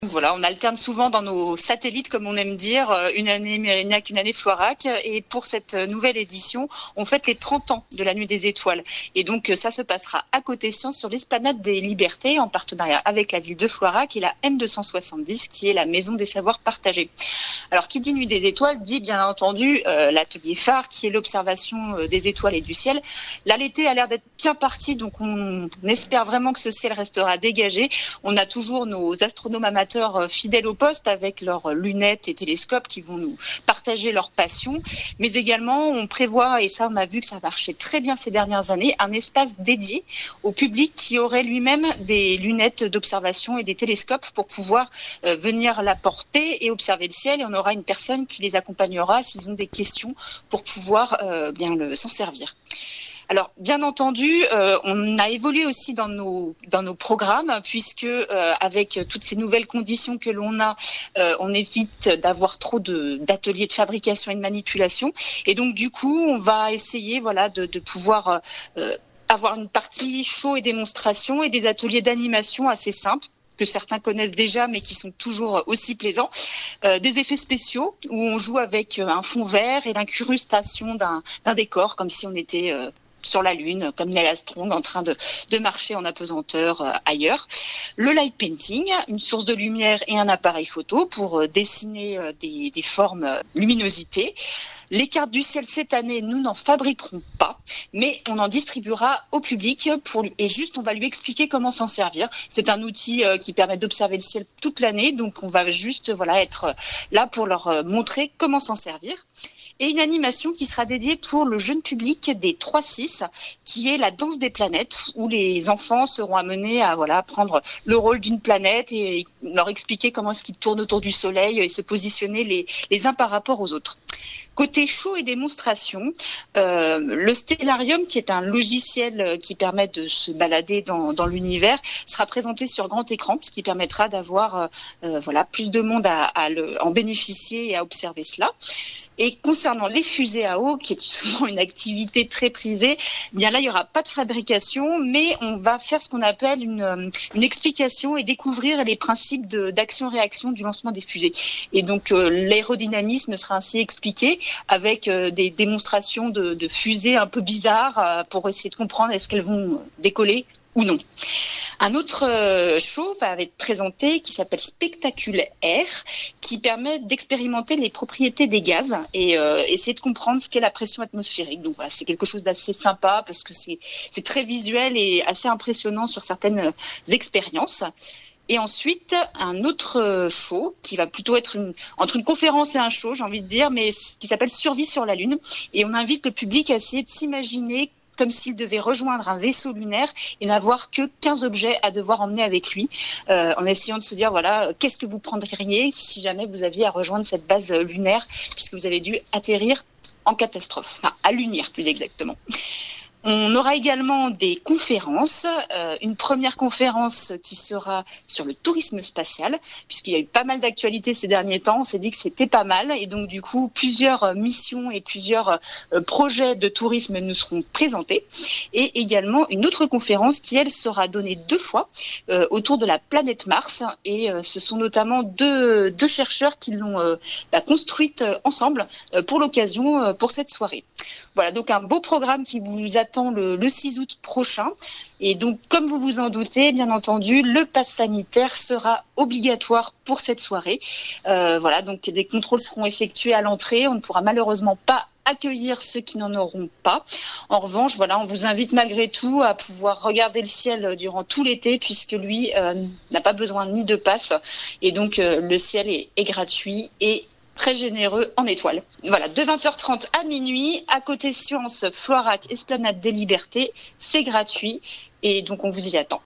Voilà, on alterne souvent dans nos satellites, comme on aime dire, une année Mérignac, une année Floirac. Et pour cette nouvelle édition, on fête les 30 ans de la Nuit des Étoiles. Et donc, ça se passera à Côté Science sur l'Esplanade des Libertés, en partenariat avec la ville de Floirac et la M270, qui est la Maison des Savoirs Partagés. Alors, qui dit Nuit des Étoiles, dit bien entendu l'atelier phare, qui est l'observation des étoiles et du ciel. Là, l'été a l'air d'être bien parti, donc on espère vraiment que ce ciel restera dégagé. On a toujours nos astronomes amateurs fidèles au poste avec leurs lunettes et télescopes qui vont nous partager leur passion. Mais également, on prévoit, et ça on a vu que ça marchait très bien ces dernières années, un espace dédié au public qui aurait lui-même des lunettes d'observation et des télescopes pour pouvoir venir la porter et observer le ciel. Et on aura une personne qui les accompagnera s'ils ont des questions pour pouvoir s'en servir. Alors, bien entendu, on a évolué aussi dans nos programmes, puisque avec toutes ces nouvelles conditions que l'on a, on évite d'avoir trop d'ateliers de fabrication et de manipulation. Et donc, du coup, on va essayer de pouvoir avoir une partie show et démonstration et des ateliers d'animation assez simples, que certains connaissent déjà, mais qui sont toujours aussi plaisants. Des effets spéciaux, où on joue avec un fond vert et l'incrustation d'un décor, comme si on était sur la Lune, comme Neil Armstrong en train de marcher en apesanteur ailleurs. Le light painting, une source de lumière et un appareil photo pour dessiner des formes luminosité. Les cartes du ciel cette année, nous n'en fabriquerons pas, mais on en distribuera au public on va lui expliquer comment s'en servir. C'est un outil qui permet d'observer le ciel toute l'année, donc on va juste être là pour leur montrer comment s'en servir. Et une animation qui sera dédiée pour le jeune public des 3-6, qui est la danse des planètes, où les enfants seront amenés à prendre le rôle d'une planète et leur expliquer comment est-ce qu'ils tournent autour du soleil et se positionner les uns par rapport aux autres. Côté show et démonstration, le Stellarium, qui est un logiciel qui permet de se balader dans l'univers, sera présenté sur grand écran, ce qui permettra d'avoir plus de monde à en bénéficier et à observer cela. Et concernant les fusées à eau, qui est souvent une activité très prisée, bien là, il n'y aura pas de fabrication, mais on va faire ce qu'on appelle une explication et découvrir les principes d'action-réaction du lancement des fusées. Et donc, l'aérodynamisme sera ainsi expliqué avec des démonstrations de fusées un peu bizarres pour essayer de comprendre est-ce qu'elles vont décoller ou non. Un autre show va être présenté qui s'appelle Spectaculaire, qui permet d'expérimenter les propriétés des gaz et essayer de comprendre ce qu'est la pression atmosphérique. Donc voilà, c'est quelque chose d'assez sympa parce que c'est très visuel et assez impressionnant sur certaines expériences. Et ensuite, un autre show qui va plutôt être entre une conférence et un show, j'ai envie de dire, mais qui s'appelle Survie sur la Lune. Et on invite le public à essayer de s'imaginer comme s'il devait rejoindre un vaisseau lunaire et n'avoir que 15 objets à devoir emmener avec lui, en essayant de se dire, qu'est-ce que vous prendriez si jamais vous aviez à rejoindre cette base lunaire, puisque vous avez dû atterrir en catastrophe, enfin à l'unir plus exactement. On aura également des conférences, une première conférence qui sera sur le tourisme spatial, puisqu'il y a eu pas mal d'actualités ces derniers temps, on s'est dit que c'était pas mal, et donc du coup plusieurs missions et plusieurs projets de tourisme nous seront présentés, et également une autre conférence qui elle sera donnée 2 fois autour de la planète Mars, et ce sont notamment deux chercheurs qui l'ont construite ensemble pour l'occasion, pour cette soirée. Voilà, donc un beau programme qui vous attend le 6 août prochain. Et donc, comme vous vous en doutez, bien entendu, le pass sanitaire sera obligatoire pour cette soirée. Donc des contrôles seront effectués à l'entrée. On ne pourra malheureusement pas accueillir ceux qui n'en auront pas. En revanche, on vous invite malgré tout à pouvoir regarder le ciel durant tout l'été, puisque lui n'a pas besoin ni de passe. Et donc, le ciel est gratuit et très généreux en étoiles. Voilà, de 20h30 à minuit, à Côté Science, Floirac, Esplanade des Libertés, c'est gratuit et donc on vous y attend.